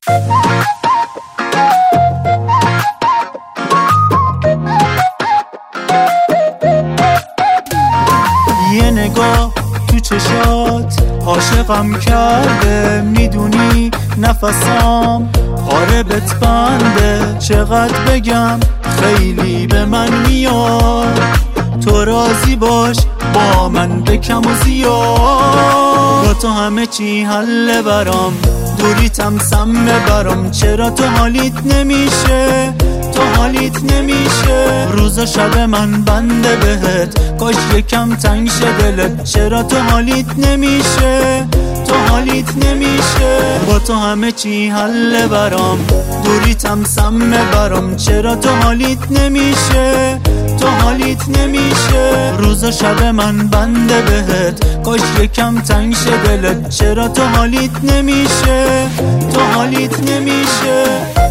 یه نگاه تو چشات عاشقم کرده، میدونی نفسام پاره بت بنده. چقدر بگم خیلی به من میاد، تو راضی باش با من به کم و زیاد. با تو همه چی حله برام، دوریتم سمه برام. چرا تو حالیت نمیشه، تو حالیت نمیشه. روز و شب من بنده بهت، کاش یکم تنگ شه دلت. چرا تو حالیت نمیشه، تو حالیت نمیشه. با تو همه چی حله برام، دوریتم سمه برام. چرا تو حالیت نمیشه، تو حالیت نمیشه. روز و شب من بنده بهت، کاش یکم تنگ شه دلت. چرا تو حالیت نمیشه، تو حالیت نمیشه.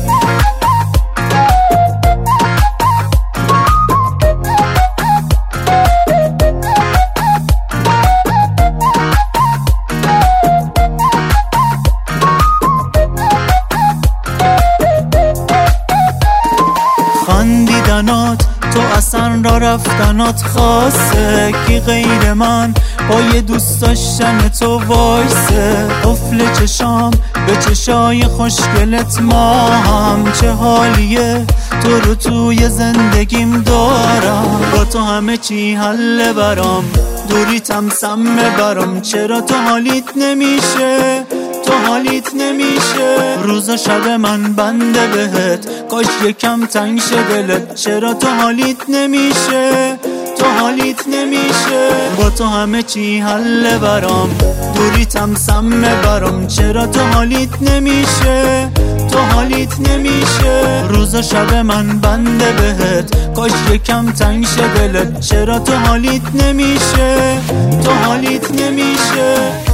خندیدنات تو اصلا را رفتنات خاصه، کی غیر من با یه دوست داشتن تو وایسه. قفل چشام به چشای خوشگلت ماهم، چه حالیه تو رو توی زندگیم دارم. با تو همه چی حله برام، دوریتم سمه برام. چرا تو حالیت نمیشه، تو حالیت نمیشه. روز و شب من بنده بهت، کاش یکم تنگ شه دلت. چرا تو حالیت نمیشه، تو حالیت نمیشه. با تو همه چی حله برام، دوریتم سمه برام. چرا تو حالیت نمیشه، تو حالیت نمیشه. روز و شب من بنده بهت، کاش یکم تنگ شه دلت. چرا تو حالیت نمیشه، تو حالیت نمیشه.